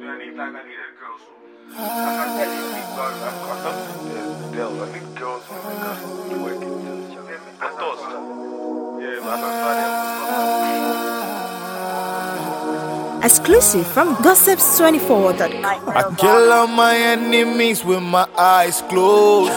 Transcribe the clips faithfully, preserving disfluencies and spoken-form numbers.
need like I need a girl. So I tell you, because I'm conducting the deal. I need girls from the girls who do work. I thought so. Yeah, but I'm Exclusive from gossips twenty-four dot com. I kill all my enemies with my eyes closed.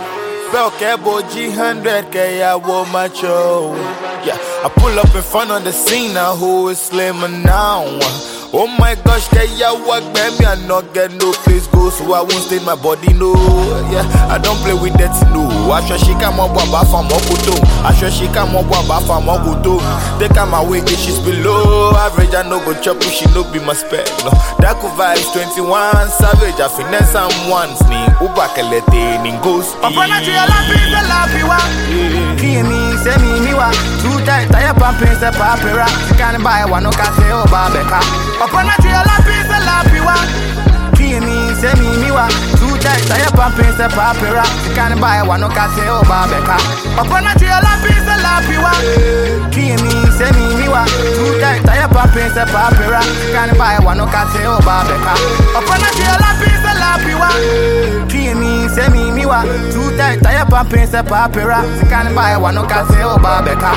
Bell cabo G one hundred K I wore my show. Yeah, I pull up in front of the scene now. Who is slimmer now? Oh my gosh, can ya walk baby? I not get no place go, so I won't stain my body, no. Yeah, I don't play with that, no. I sure she come up about from Mokuto. I sure she come up about from Mokuto. They come away, she's below average. I no go chop, she no be my spec, no. That could vibes twenty-one savage. I finesse some ones, ni ubakalete, ni ghost. Upon a tree, I love it, I love you. Hear me, say me, me, wa. Two tight, tire pumping, step up, she can't buy one, no cat, oh, Babeka. Upon a tree, I love it, I love you. Hear me, say me, me, wa. Two tight, tire pumping, step up, she can't buy one, no cat, oh, Babeka. Upon a tree, I love it, I love you. Hear me, say me, me, wa. Two tight, tire pumping, step up, she can't buy one, no cat, oh, Babeka. Upon a tree, I love it, I love you. Hear me, say me, me, wa. Two tight, tire pumping, step up, she can't buy one, no cat, oh, Babeka.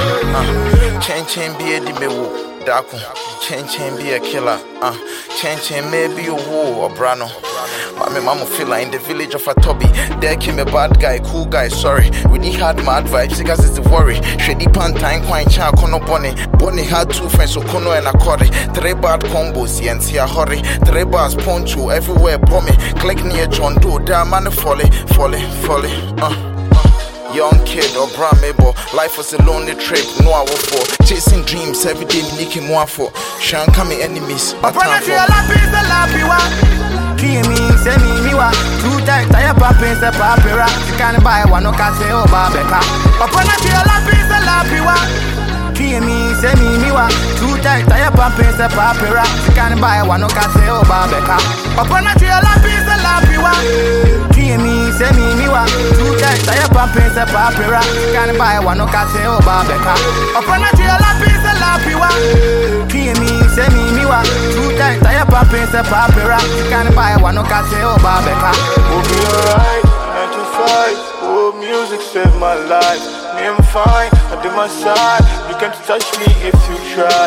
Chen chen be a dibewo. Daku, chen chen be a killer, uh, chen chen maybe a war or brano. My mama feel like in the village of Atobi. There came a bad guy, cool guy, sorry. Really had mad vibes, because it's the worry. Shady Pantine, Quine Chan, Kono Bonnie. Bonnie had two friends, so Kono and Akode. Three bad combos, and see a hurry. Three bars, poncho, everywhere, bommy. Click near John Doe, damn man, folly, folly, folly, uh. Young kid or brown mabel, life was a lonely trip, no I will for chasing dreams every day, making more for Shan coming enemies. My time for the lap you want. Hear me, say me, me wa. Two tight, tire pumping, step up, she can't buy one, no cat, oh, Babeka. Upon a tree, lap is the lap you want. Hear me, say me, me wa. Two tight, tire pumping, step up, she can't buy one, no cat, oh, Babeka. Upon a tree, lap is the lap you want. Hear me, say me, me wa. Two tight, tire pumping, step up, she can't buy one, no cat, oh, Babeka. Upon a tree, lap is the lap you want. Hear me, say me, me wa. Two tight, tire pumping, step up, she can't buy one, no cat, oh, Babeka. We'll be alright, nine to five. Oh, music saved my life. Me, I'm fine, I do my side. You can't touch me if you try.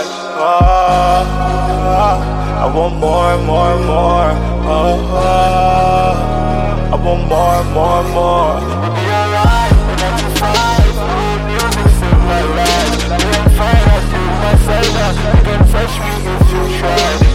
Ah, ah, I want more, more, more. Ah, ah, I want more, more, more. We'll be alright, nine to five. Oh, music saved my life. Me, I'm fine, I do my side. You can't touch me if you try.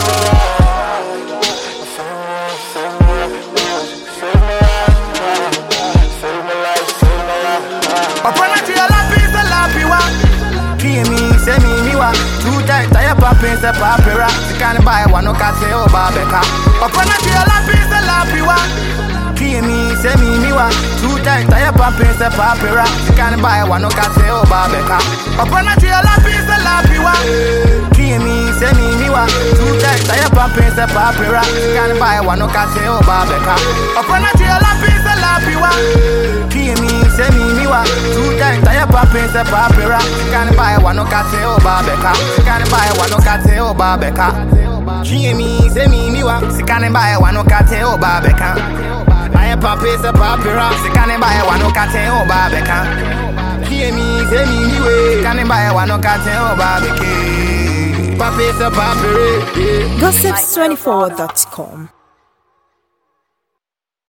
Hear me, say me, me wa. Two tight, tire pumping, step up, she can't buy one, no cat, oh, Babeka. Upon a tree, lap is the lap you want. Hear me, say me, me wa. Two tight, tire pumping, step up, she can't buy one, no cat, oh, Babeka. Upon a tree, lap is the lap you want. Hear me, say me, me wa. Two tight, tire pumping, step up, she can't buy one, no cat, oh, Babeka. Upon a tree, lap is the lap you want. Hear me, say me, me wa. Two tight, tire pumping, step up, she can't buy one, no cat, oh, Babeka. She can't buy one, no cat, oh, Babeka. Hear me, say me, me wa. She can't buy one, no cat, oh, Babeka. Tire pumping, step up, she can't buy one, no cat, oh, Babeka. Hear me, say me, me wa. She can't buy one, no cat, oh, Babeka. Pumping, step up, gossips twenty-four dot com.